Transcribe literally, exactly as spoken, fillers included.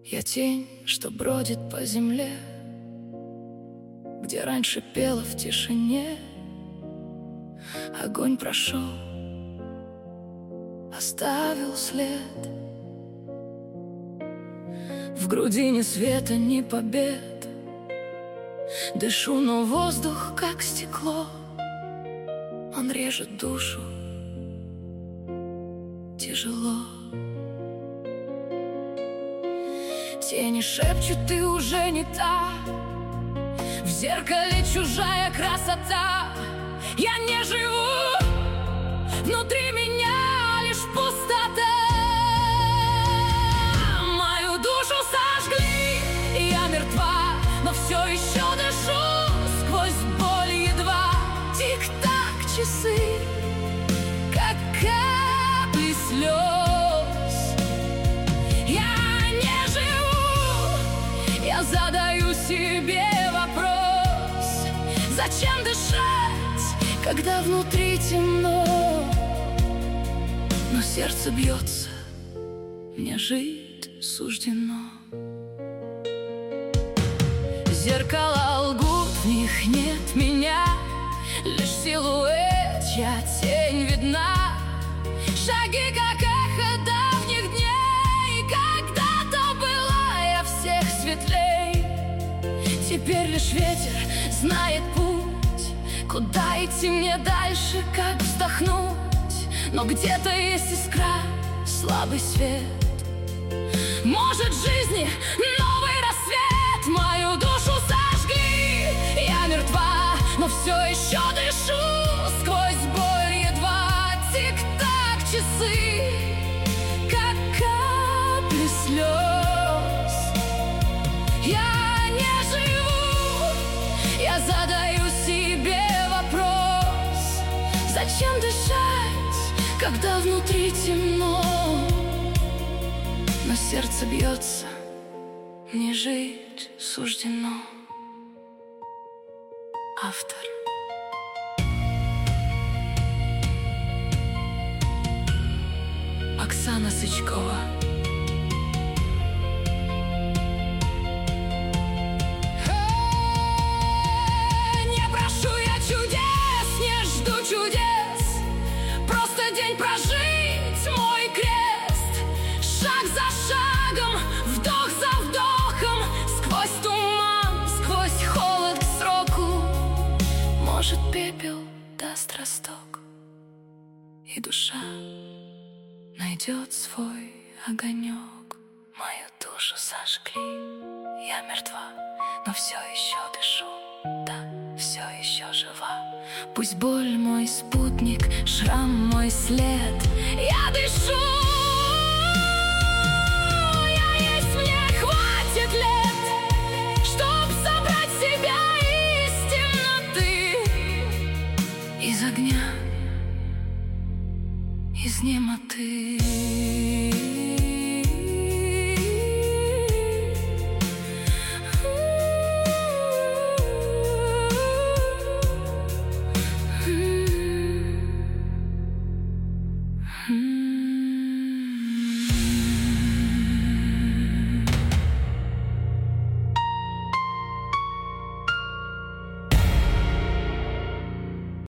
Я тень, что бродит по земле, где раньше пела в тишине. Огонь прошел, оставил след. В груди ни света, ни побед. Дышу, но воздух как стекло. Он режет душу тяжело. Тени шепчут, ты уже не та. В зеркале чужая красота. Я не живу, внутри меня лишь пустота. Мою душу сожгли, я мертва, но все еще дышу сквозь боль едва. Тик-так часы, как капли слез. Я не живу, я задаю себе вопрос: зачем дышать, когда внутри темно? Но сердце бьется, мне жить суждено. Зеркала лгут, в них нет меня, лишь силуэт, чья тень видна. Шаги, как эхо давних дней, когда-то была я всех светлей. Теперь лишь ветер знает путь, куда идти мне дальше, как вздохнуть. Но где-то есть искра, слабый свет. Может, в жизни новый рассвет. Мою душу сожгли, я мертва, но все еще дышу сквозь боль едва. Тик-так часы, как капли слез. Я не живу, я задаю себе вопрос: зачем дышать, когда внутри темно? Но сердце бьется, мне жить суждено. Автор. Оксана Сычкова. Не прошу я чудес, не жду чудес, просто день прожить, мой крест. Шаг за шагом, вдох за вдохом, сквозь туман, сквозь холод к сроку. Может, пепел даст росток, и душа найдет свой огонек. Мою душу сожгли, я мертва, но все еще дышу, да, все еще жива. Пусть боль мой спутник, шрам мой след. Я дышу,